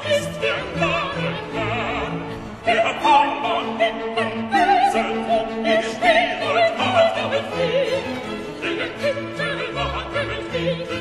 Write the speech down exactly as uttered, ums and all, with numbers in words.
ist der klare Herr. Der Paula in den Bösen um die Spielheit hat er befehlt. Der Titel war gewählt.